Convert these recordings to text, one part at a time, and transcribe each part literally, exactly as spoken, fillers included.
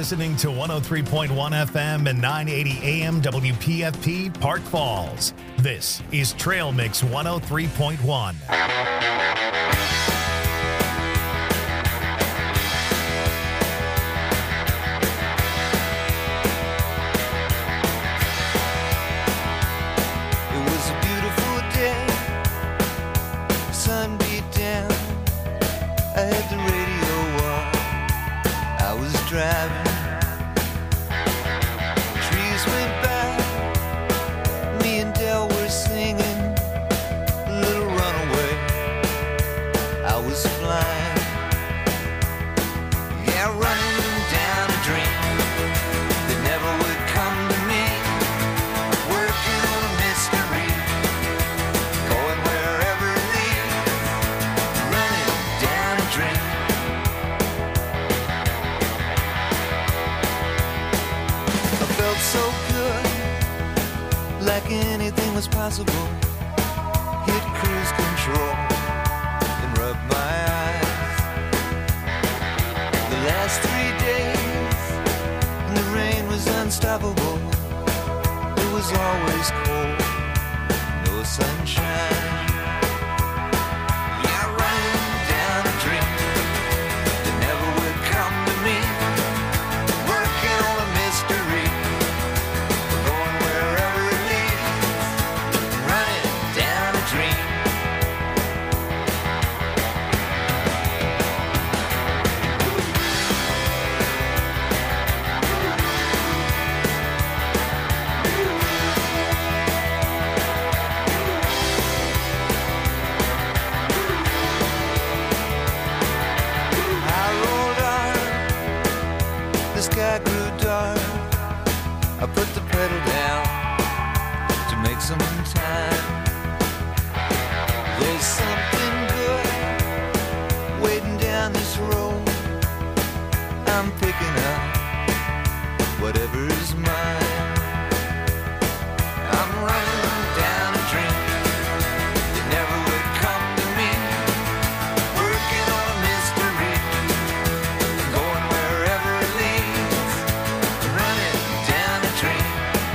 listening to one oh three point one F M and nine eighty A M W P F P Park Falls. This is Trail Mix one oh three point one. Possible, hit cruise control and rub my eyes. The last three days, and the rain was unstoppable. It was always cold, no sunshine. Yeah, running down a dream that never would come to me. Working on a mystery, going wherever it leads. Down a dream. I rolled on, the sky grew dark. I put the pedal down to make some time. There's something good waiting down this road. I'm picking up whatever's mine. I'm running down a dream that never would come to me. Working on a mystery, going wherever it leads. Running down a dream.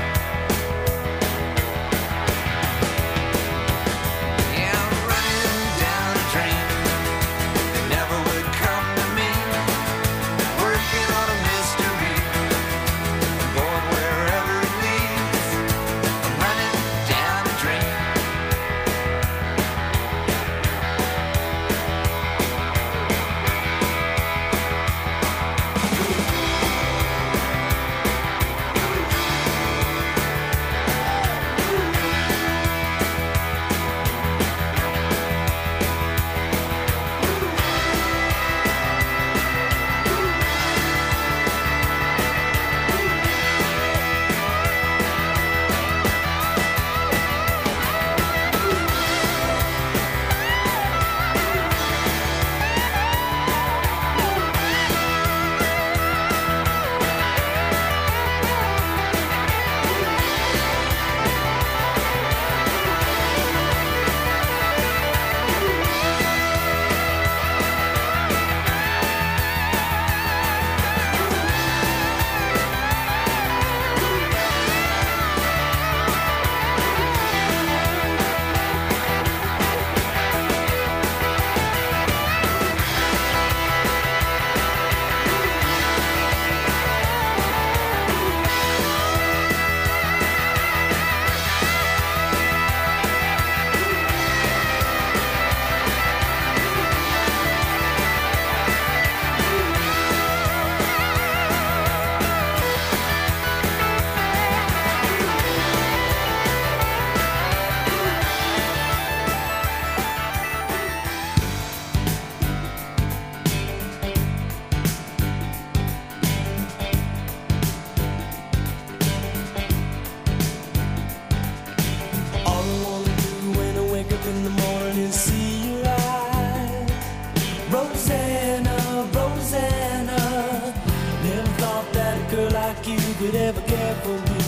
could ever care for me,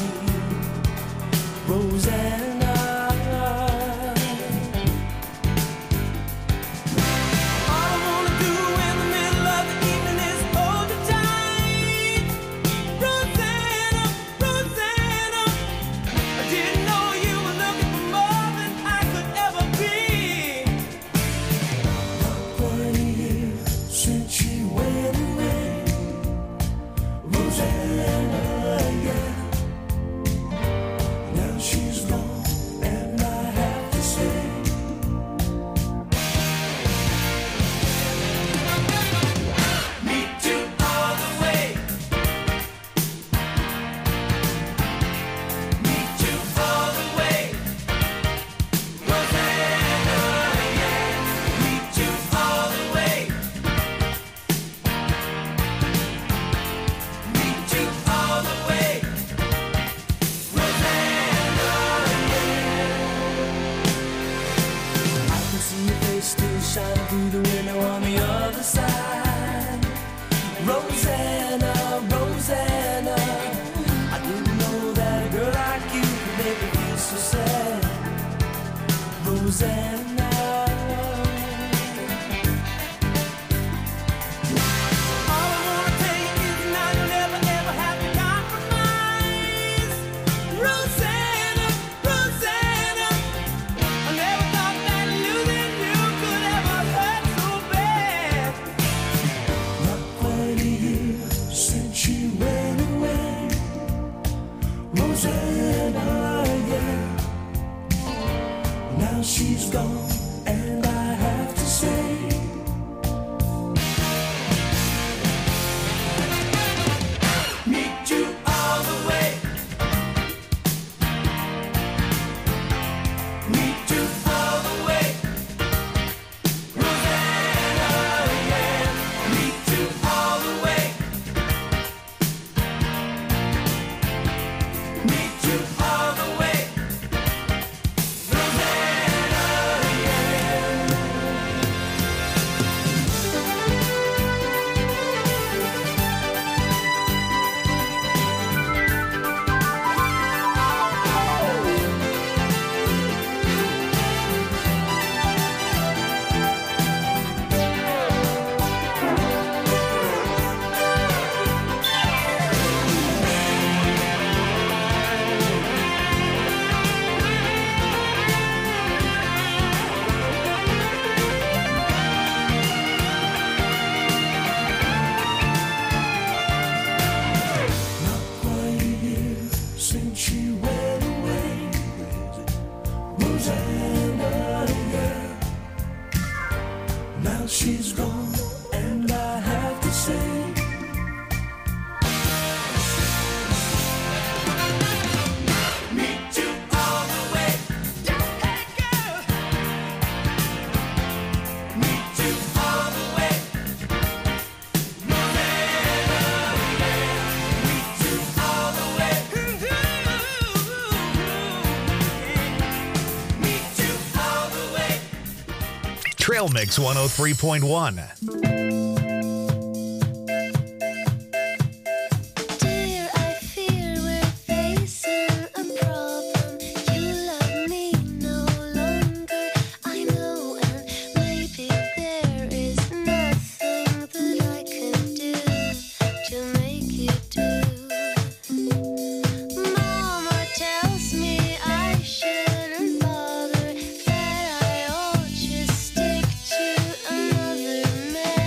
Rosanna. All I wanna do in the middle of the evening is hold you tight. Trail Mix one oh three point one. Man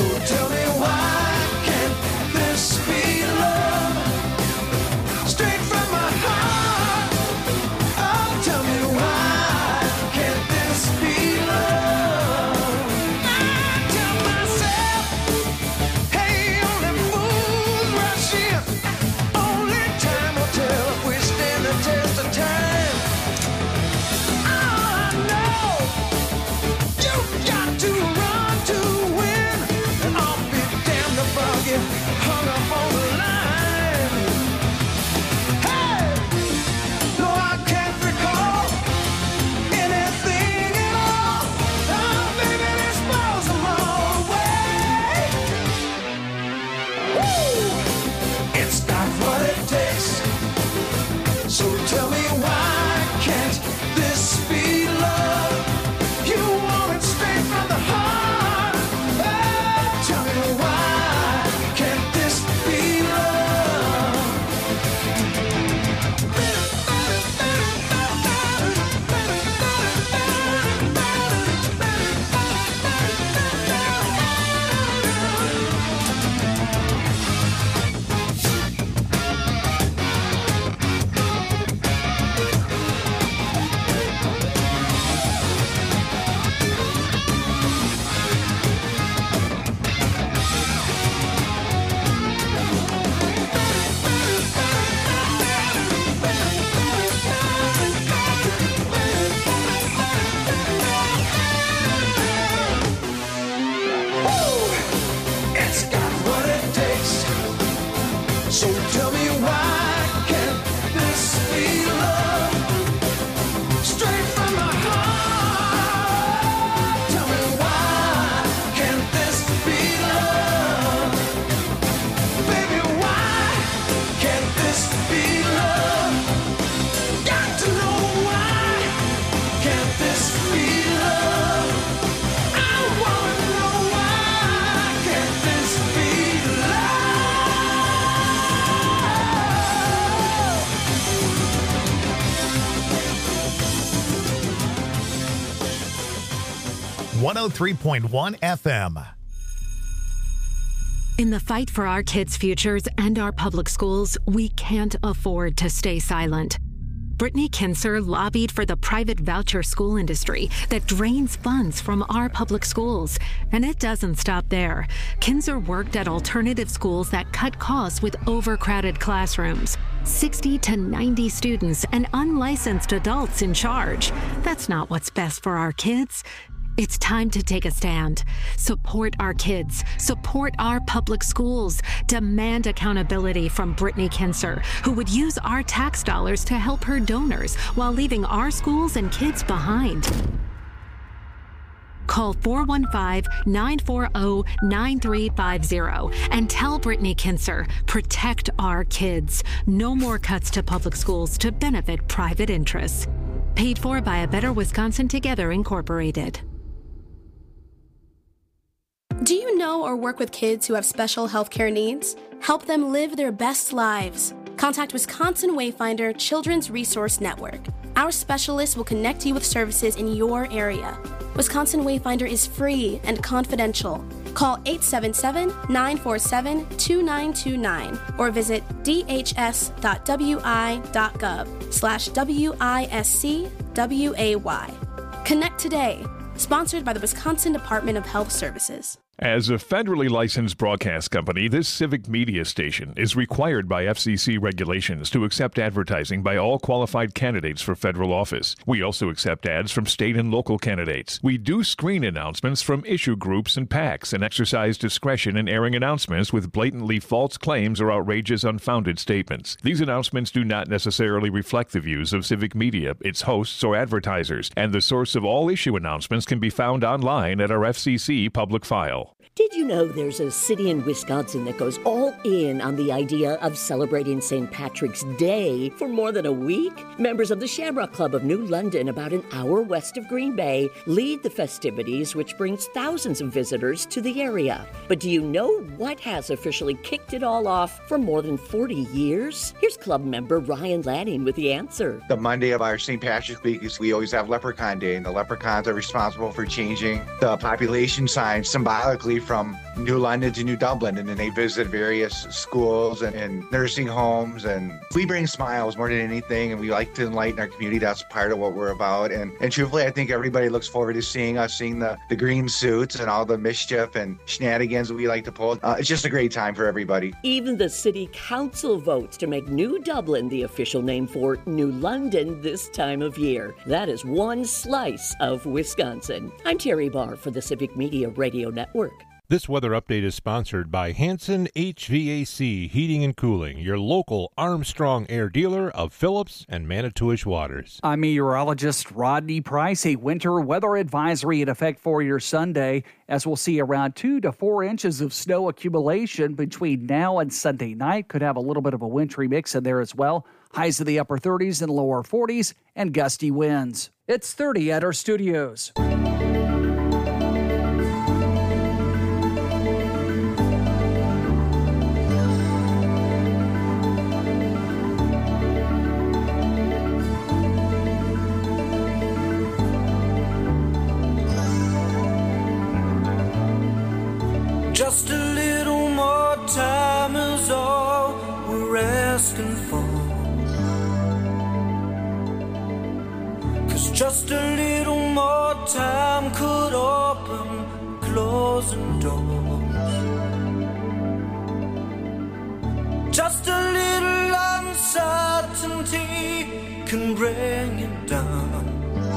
So tell me why can't this be love? Straight from my heart. Oh, tell me why can't this be love? I tell myself, hey, only fools rush in. Only time will tell if we stand the test of time. Oh, I know you got to run to win, and I'll be damned if I'll get hung up on the line. Hey, no, I can't recall anything at all. Oh, baby, this blows them all away. Woo! It's got what it takes. So tell me why can't this be love? You want it straight from the heart. Oh, tell me why can't this be love? Woo! It's got what it takes. So tell me why can't this be love? Straight from my heart. Tell me why can't this be love? Baby, why can't this be love? Got to know why can't this be love? I wanna know why can't this be love? one oh three point one F M. In the fight for our kids' futures and our public schools, we can't afford to stay silent. Brittany Kinser lobbied for the private voucher school industry that drains funds from our public schools. And it doesn't stop there. Kinser worked at alternative schools that cut costs with overcrowded classrooms. sixty to ninety students and unlicensed adults in charge. That's not what's best for our kids. It's time to take a stand. Support our kids. Support our public schools. Demand accountability from Brittany Kinser, who would use our tax dollars to help her donors while leaving our schools and kids behind. Call four one five, nine four zero, nine three five zero and tell Brittany Kinser, protect our kids. No more cuts to public schools to benefit private interests. Paid for by A Better Wisconsin Together, Incorporated. Do you know or work with kids who have special healthcare needs? Help them live their best lives. Contact Wisconsin Wayfinder Children's Resource Network. Our specialists will connect you with services in your area. Wisconsin Wayfinder is free and confidential. Call eight seven seven, nine four seven, two nine two nine or visit dhs.wi.gov slash W-I-S-C-W-A-Y. Connect today. Sponsored by the Wisconsin Department of Health Services. As a federally licensed broadcast company, this civic media station is required by F C C regulations to accept advertising by all qualified candidates for federal office. We also accept ads from state and local candidates. We do screen announcements from issue groups and PACs and exercise discretion in airing announcements with blatantly false claims or outrageous, unfounded statements. These announcements do not necessarily reflect the views of civic media, its hosts, or advertisers, and the source of all issue announcements can be found online at our F C C public file. Did you know there's a city in Wisconsin that goes all in on the idea of celebrating Saint Patrick's Day for more than a week? Members of the Shamrock Club of New London, about an hour west of Green Bay, lead the festivities, which brings thousands of visitors to the area. But do you know what has officially kicked it all off for more than forty years? Here's club member Ryan Lanning with the answer. The Monday of our Saint Patrick's Week is we always have Leprechaun Day, and the leprechauns are responsible for changing the population sign symbolically from New London to New Dublin, and then they visit various schools and, and nursing homes. And we bring smiles more than anything, and we like to enlighten our community. That's part of what we're about. And, and truthfully, I think everybody looks forward to seeing us, seeing the, the green suits and all the mischief and shenanigans that we like to pull. Uh, it's just a great time for everybody. Even the city council votes to make New Dublin the official name for New London this time of year. That is one slice of Wisconsin. I'm Terry Barr for the Civic Media Radio Network. This weather update is sponsored by Hanson H V A C Heating and Cooling, your local Armstrong Air dealer of Phillips and Manitowish Waters. I'm meteorologist Rodney Price. A winter weather advisory in effect for your Sunday, as we'll see around two to four inches of snow accumulation between now and Sunday night. Could have a little bit of a wintry mix in there as well. Highs in the upper thirties and lower forties, and gusty winds. It's thirty at our studios. Just a little more time is all we're asking for. 'Cause just a little more time could open closing doors. Just a little uncertainty can bring it down.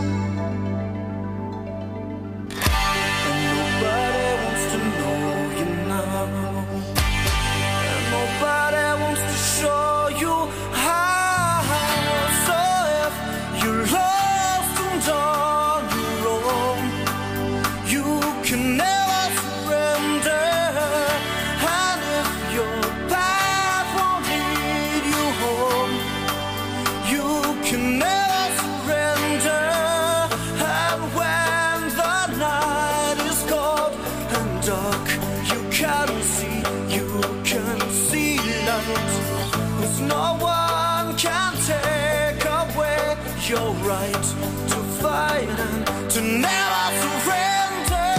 And nobody wants to know you now. And nobody wants to show you how. So if you're lost and on your own, you can never surrender. And if your path won't lead you home, you can never surrender. And when the night is cold and dark, you can see, you can see light. 'Cause no one can take away your right to fight and to never surrender.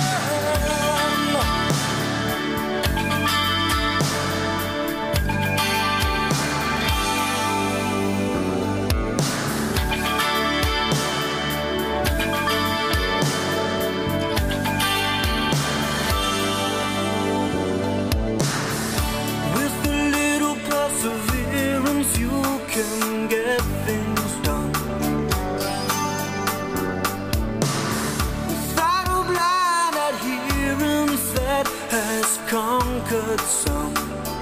With a little perseverance, you can get things done. Without a blind adherence that has conquered some.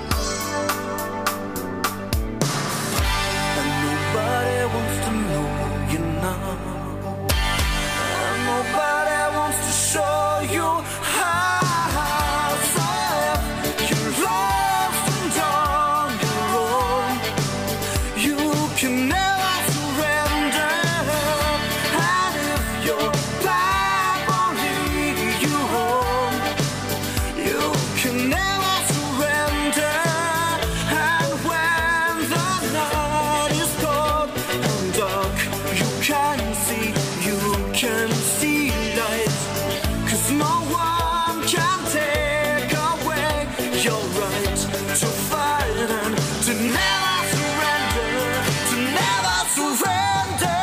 And nobody wants to know you now. And nobody wants to show you how. So if you're lost and on your own, you can never surrender. And if your path won't lead you home, you can never surrender. And when the night is cold and dark, you can see, you can see light. 'Cause no one can take away your right to fight and to never surrender, to never surrender.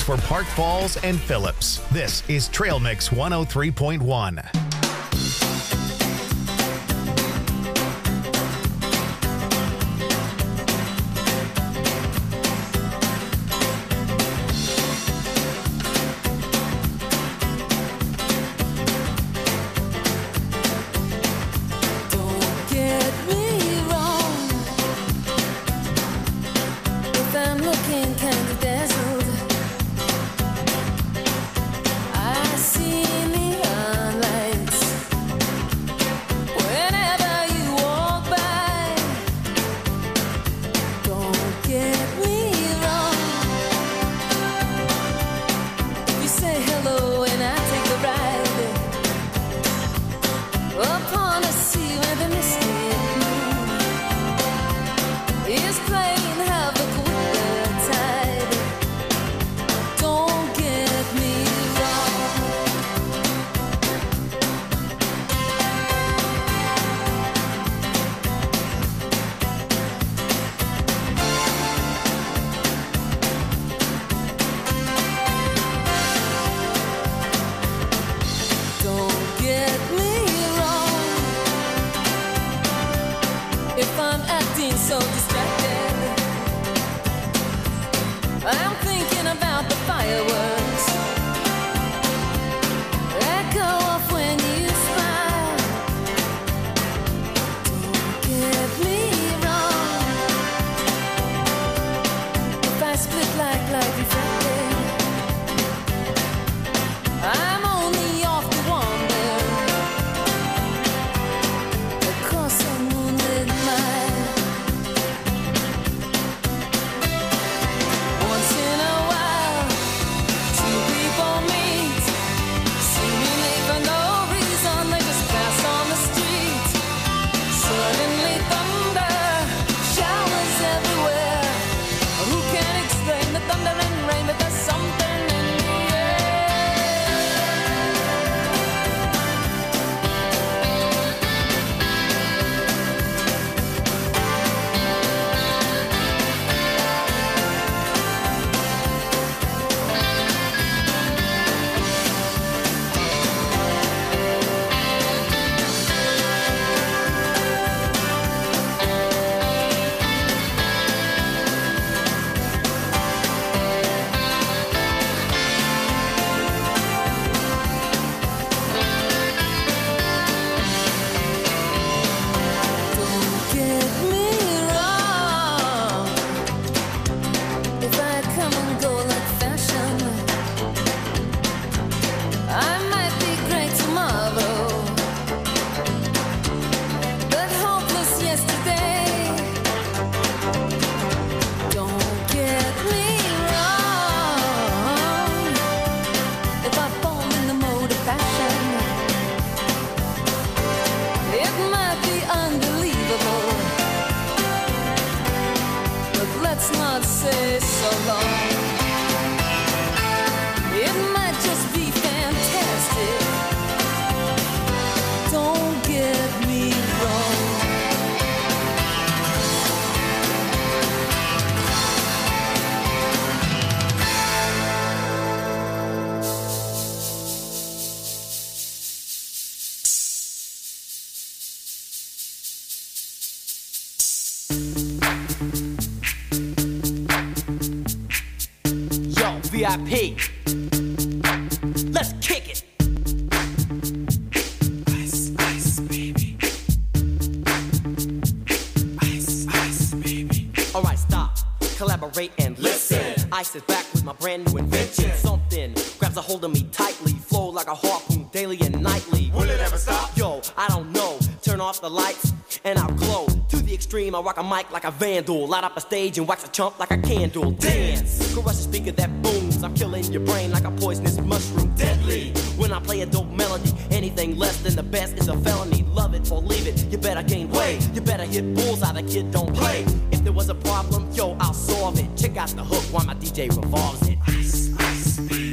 for Park Falls and Phillips. This is Trail Mix one oh three point one. V I P. Let's kick it. Ice, ice, baby. Ice, ice, baby. All right, stop. Collaborate and listen. Ice is back with my brand new invention. Something grabs a hold of me tightly. Flow like a harpoon daily and nightly. Will it ever stop? Yo, I don't know. Turn off the lights and I'll glow. To the extreme, I rock a mic like a vandal. Light up a stage and wax a chump like a candle. Dance, crush a speaker that booms. I'm killing your brain like a poisonous mushroom. Deadly, when I play a dope melody. Anything less than the best is a felony. Love it or leave it, you better gain weight. You better hit bullseye, the kid don't play. If there was a problem, yo, I'll solve it. Check out the hook while my D J revolves it. Ice, ice, baby.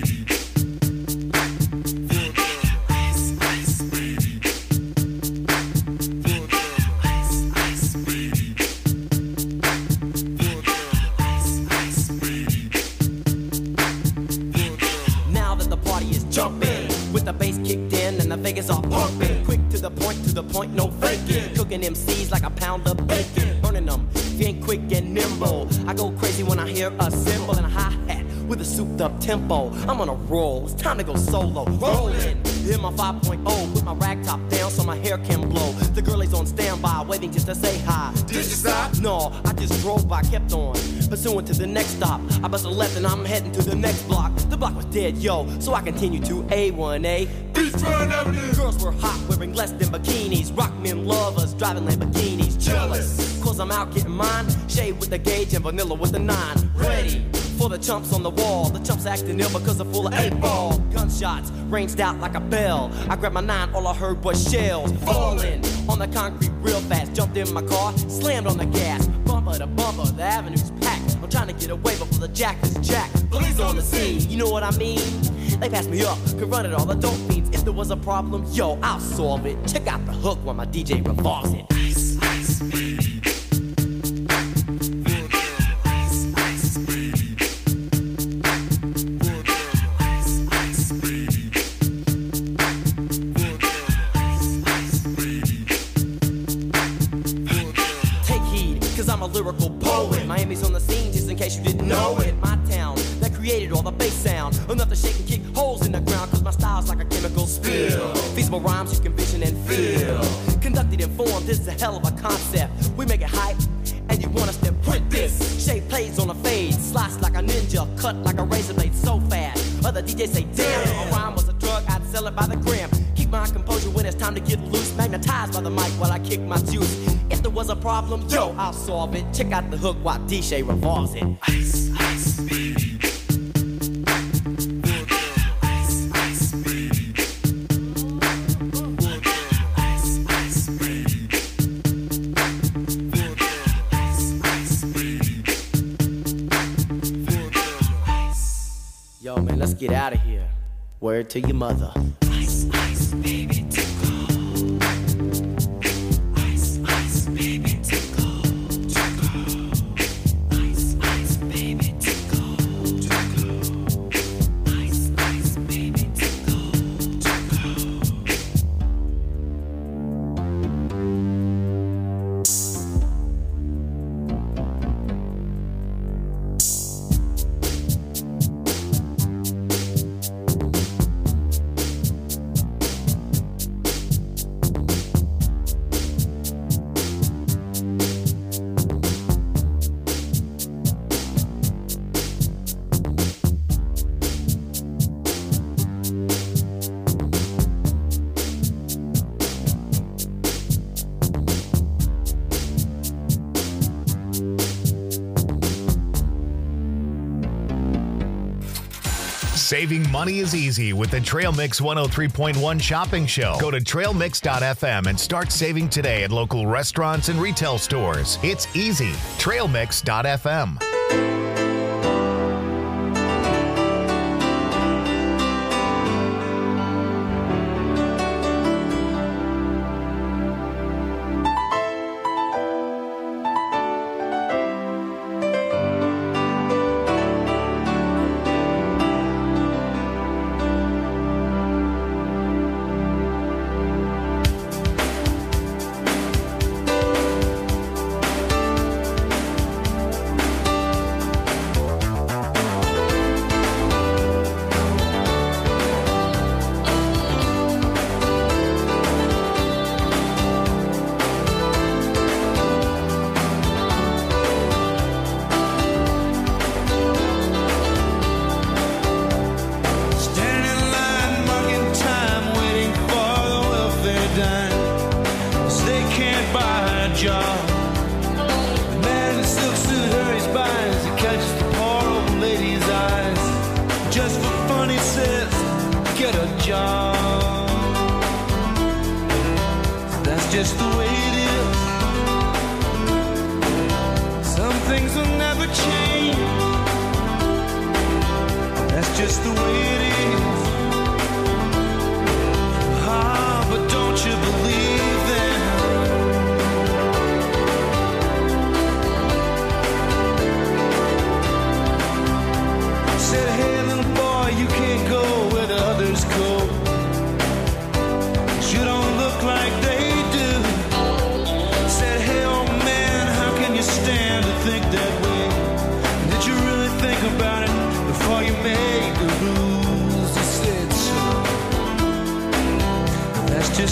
start pumping. Quick to the point, to the point, no faking. Cooking M Cs like a pound of bacon. Burning them, if you ain't quick and nimble. I go crazy when I hear a cymbal and a hi-hat with a souped up tempo. I'm on a roll, it's time to go solo. Rolling, hit my five point oh, put my rag top down so my hair can blow. The girl is on standby, waiting just to say hi. Did you stop? No, I just drove by, kept on pursuing to the next stop. I bust a left and I'm heading to the next block. The block was dead, yo, so I continue to A one A. Beachfront Avenue. Girls were hot, wearing less than bikinis. Rock men lovers, driving Lamborghinis. Jealous, cause I'm out getting mine. Shade with the gauge and vanilla with the nine. Ready for the chumps on the wall. The chumps acting ill because they're full of eight ball. Gunshots ranged out like a bell. I grabbed my nine, all I heard was shells falling on the concrete real fast. Jumped in my car, slammed on the gas. Bumper to bumper, the avenue's packed. I'm trying to get away before the jack is jacked. Police on the scene, you know what I mean? They passed me up, could run it all, the dope fiends. If there was a problem, yo, I'll solve it. Check out the hook while my D J revolves it. Ice, ice, baby. Lyrical poet. Miami's on the scene, just in case you didn't know it. My town that created all the bass sound, enough to shake and kick holes in the ground. Cause my style's like a chemical spill. Feasible rhymes you can vision and feel. Conducted in form, this is a hell of a concept. We make it hype, and you want us to print this. Shape plays on a fade, slice like a ninja, cut like a razor blade so fast. Other D Js say, damn, a rhyme was a drug, I'd sell it by the gram. Keep my composure when it's time to get loose. Magnetized by the mic while I kick my juice. If there was a problem, yo, I'll solve it. Check out the hook while D J revolves it. Ice, ice, baby. Ice, ice, baby. Ice, ice, baby. Ice, ice, baby. Yo, man, let's get out of here. Word to your mother. Ice, ice, baby. Saving money is easy with the Trail Mix one oh three point one Shopping Show. Go to trail mix dot f m and start saving today at local restaurants and retail stores. It's easy. trail mix dot f m.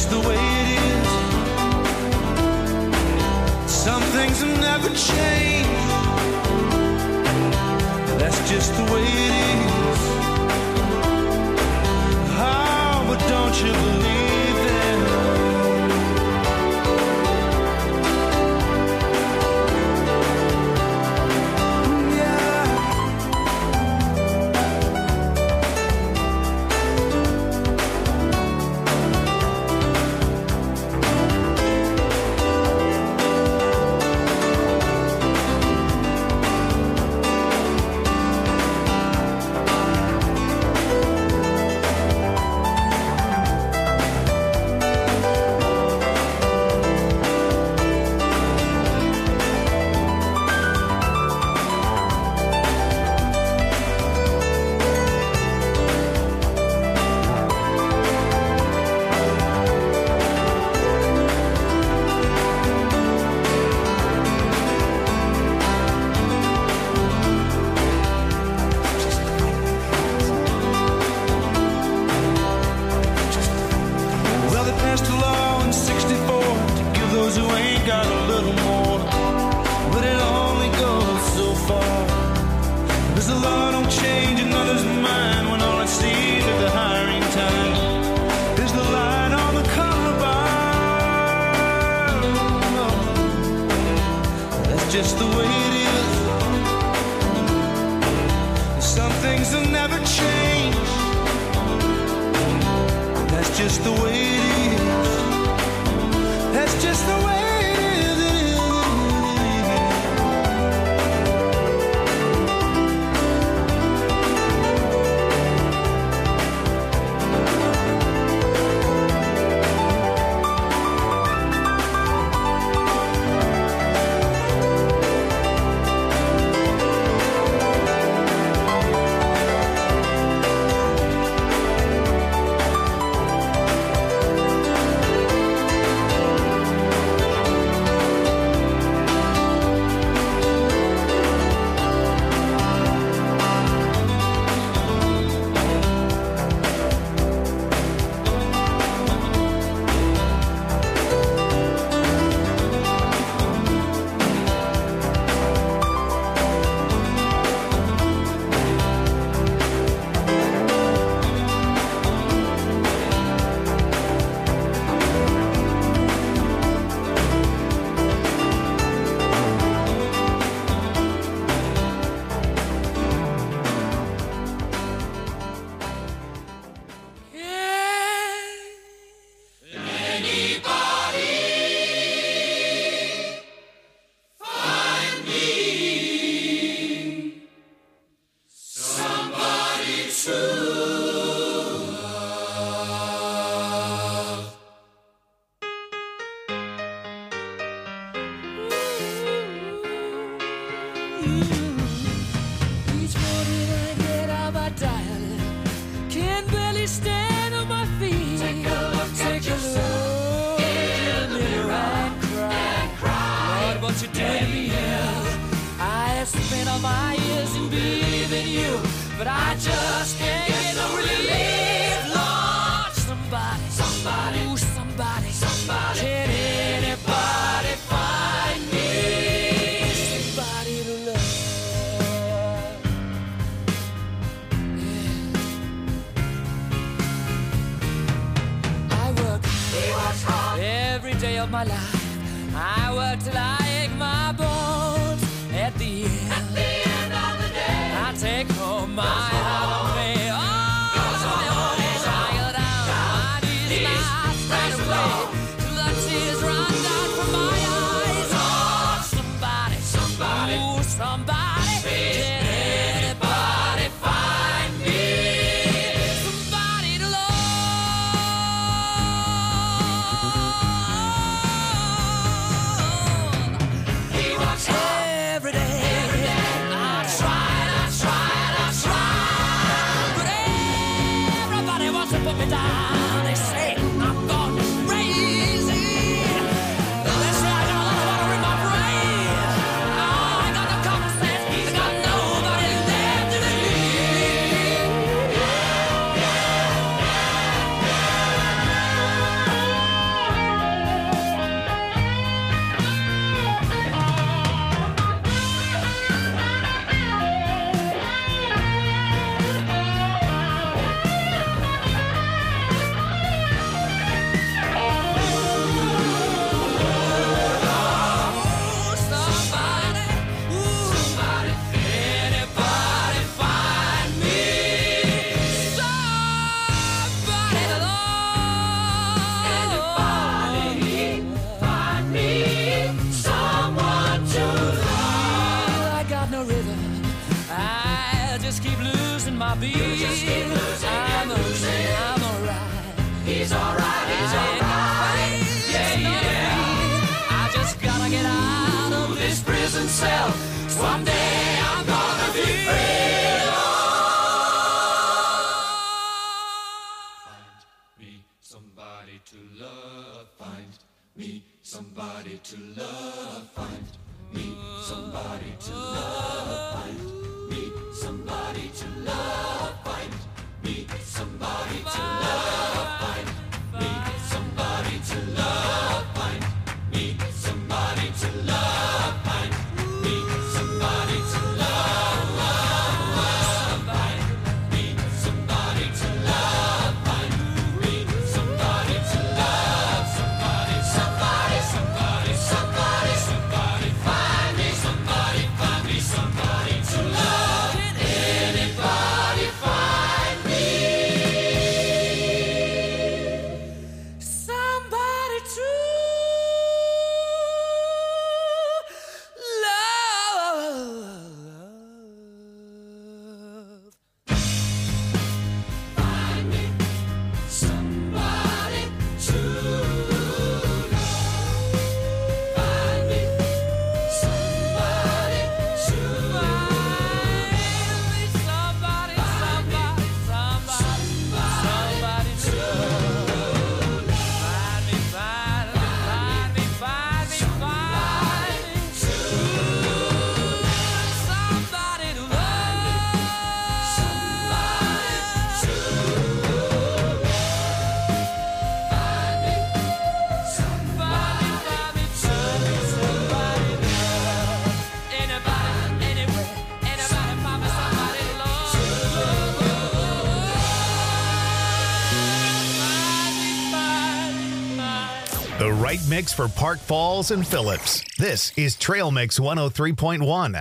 just the way it is. Some things will never change. That's just the way it is. Oh, but don't you believe them? Just the way it is. Some things will never change. That's just the way it is. That's just the way it is. Each morning I get out my diet, can barely stand on my feet. Take a look Take at a look in the mirror and cry. and cry. Lord, what you did to me. I have spent all my years in believing you, but I just can't get no relief. Lord, somebody, somebody, ooh, somebody, somebody, can anybody find me somebody to love? Yeah. I work, every day of my life. I work till I ache my bones. At the end, At the end of the day, I take home my half pay. Oh, tired out, my knees lie straight away till the tears run down from my eyes. Oh, somebody, somebody, ooh, somebody, can anybody find me somebody to love? He works hard every day. I tried, I tried, I tried. me. You just keep losing I'm and losing. I'm alright. He's alright, he's alright. Yeah, yeah. I just gotta get out of This prison cell. Someday I'm gonna be free. Somebody to love, find me somebody to love, find me somebody to love, find me somebody to love, find me somebody to love, find me somebody to love, find me somebody to love, find me somebody to love, find me somebody to love, find me somebody to love, somebody, somebody, somebody, somebody, somebody, find me somebody, find me somebody to love. Anybody find me somebody to love. Find me somebody to love. Find me somebody to love. Somebody, somebody, somebody, somebody to love. Find me, find me, find me, find me, find me somebody to love. Somebody, find me, somebody, somebody to love. Anybody, anywhere, anybody, find me somebody to love. Find me, find me, find me. The right mix for Park Falls and Phillips. This is Trail Mix one oh three point one.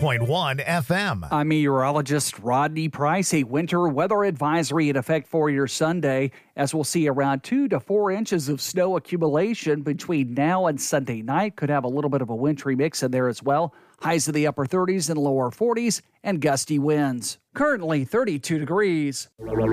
point one F M. I'm meteorologist Rodney Price. A winter weather advisory in effect for your Sunday, as we'll see around two to four inches of snow accumulation between now and Sunday night. Could have a little bit of a wintry mix in there as well. Highs in the upper thirties and lower forties, and gusty winds. Currently thirty-two degrees.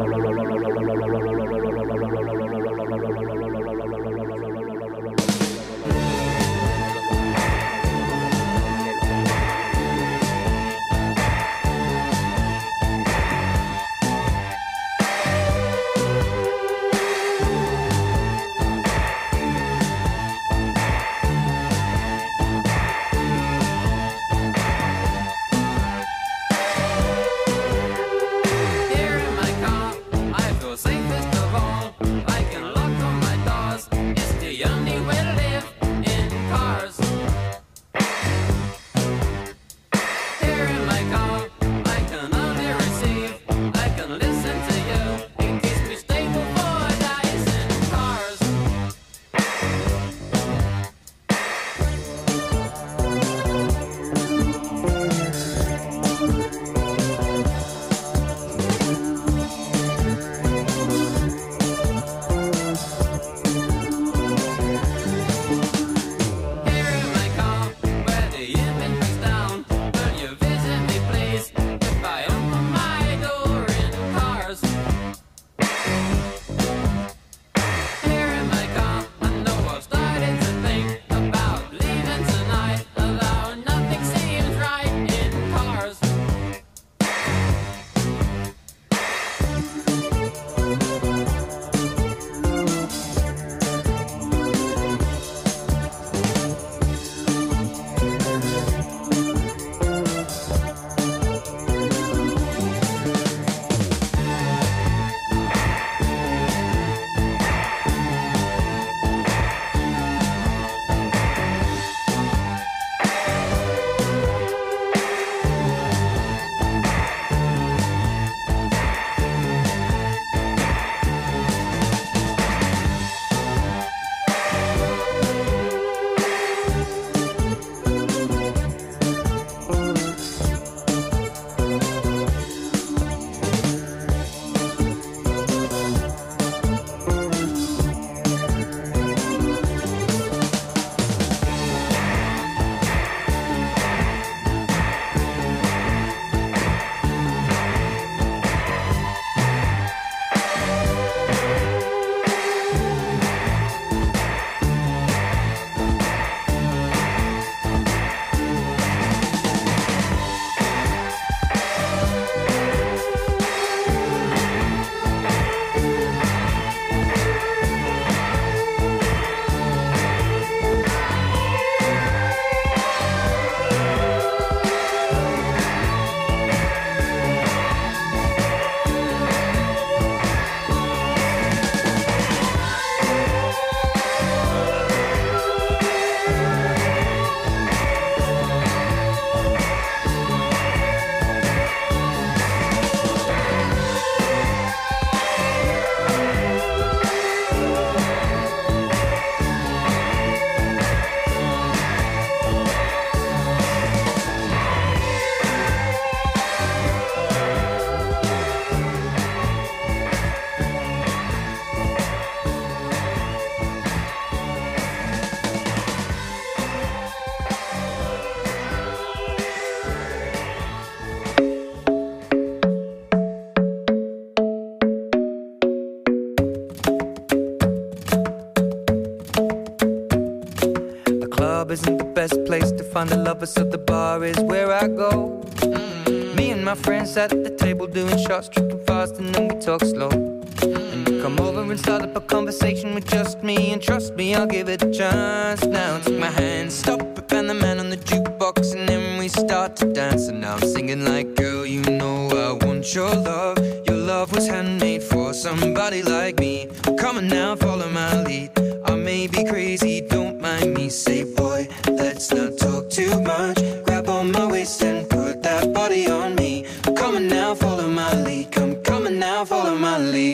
Isn't the best place to find the lovers, so the bar is where I go. Mm-hmm. Me and my friends at the table doing shots, tripping fast, and then we talk slow. Mm-hmm. And you come over and start up a conversation with just me, and trust me, I'll give it a chance. Now take my hand, stop it, and the man on the jukebox, and then we start to dance. And now I'm singing like, girl, you know I want your love. Your love was handmade for somebody like me. Come on now, follow my lead. I may be crazy, don't mind me. Say, boy, let's not talk too much. Grab on my waist and put that body on me. Come on now, follow my lead. Come, come on now, follow my lead.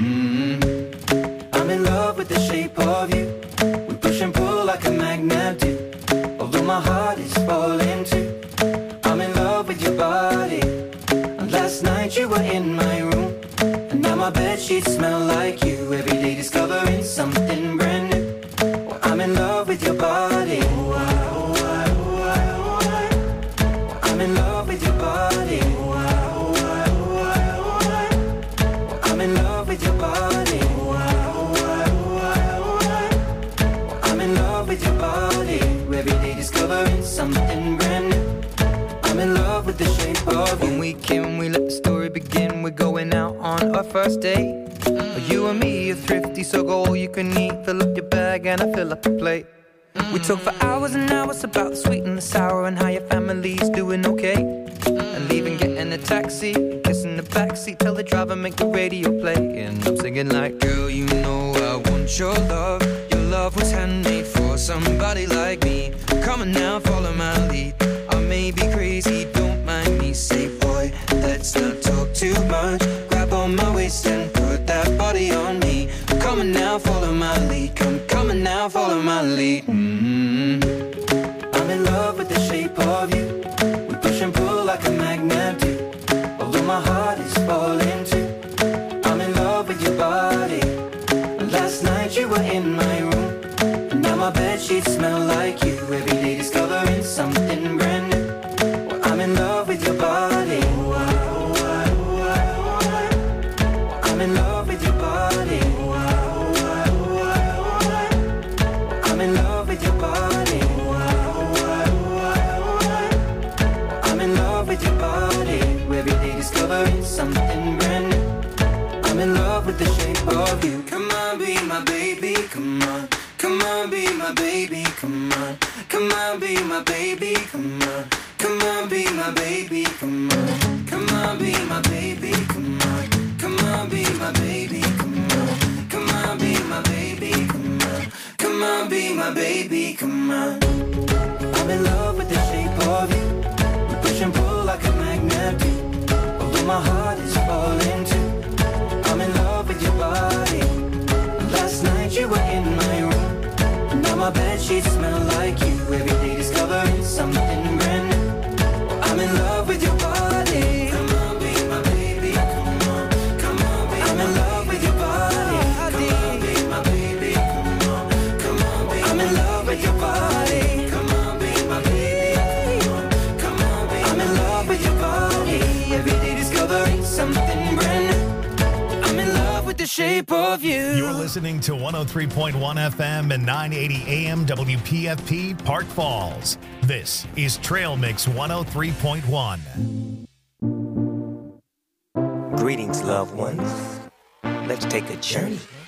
Mm-hmm. I'm in love with the shape of you. We push and pull like a magnet do. Although my heart is falling too. I'm in love bedsheets smell like you. Every day discovering something brand new. Well, I'm in love with your body. Oh, I, oh, I, oh, I, oh, I. Well, I'm in love with your body. Oh, I, oh, I, oh, I, oh, I. Well, I'm in love with your body. Oh, I, oh, I, oh, I, oh, I. Well, I'm in love with your body. Every day discovering something brand new. I'm in love with the shape of you. When we came, we let the story begin. We're going out on our first date. Mm. You and me are thrifty, so go all you can eat. Fill up your bag and I fill up the plate. Mm. We talk for hours and hours about the sweet and the sour and how your family's doing okay. Mm. And leaving, getting a taxi, kissing the backseat, tell the driver make the radio play. And I'm singing like, girl, you know I want your love. Your love was handmade for somebody like me. Come on now, follow my lead. I may be crazy, don't mind me. Say, boy, let's not talk too much. Grab on my waist and put that body on me. Come on now, follow my lead. Come, come on now, follow my lead. Mm-hmm. I'm in love with the shape of you. We push and pull like a magnet do. Although my heart is falling too. I'm in love with your body. Last night you were in my room. And now my bedsheets smell like you. Every day discovering something brand new. Well, I'm in love with your body. Oh, I, oh, I, oh, I, oh, I. I'm in love with your body. Oh, I, oh, I, oh, I, oh, I. I'm in love with your body. Oh, I, oh, I, oh, I, oh, I. I'm in love with your body. Every day discovering something brand new. I'm in love with the shape of you. Come on, be my baby, come on. Come on, be my baby, come on. Come on, be my baby, come on. Come on, be my baby, come on. Come on, be my baby, come on. Come on, be my baby, come on. Come on, be my baby, come on. Come on, be my baby, come on. I'm in love with the shape of you. We push and pull like a magnet do. Although my heart is falling too. I'm in love with your body. Last night you were in my room. Now my bedsheets smell like you. Every day discovering something brand new. I'm in love with your body. Come on, be my baby. Come on, come on, be I'm in love with your body. Come on, be my baby. Come on, come on, be I'm in love with your body. Come on, be my baby. Come on, come on, be I'm in love with your body. Every day discovering something brand new. I'm in love with the shape of you. You're listening to one oh three point one F M and nine eighty A M W P F P Park Falls. This is Trail Mix one oh three point one. Greetings, loved ones. Let's take a journey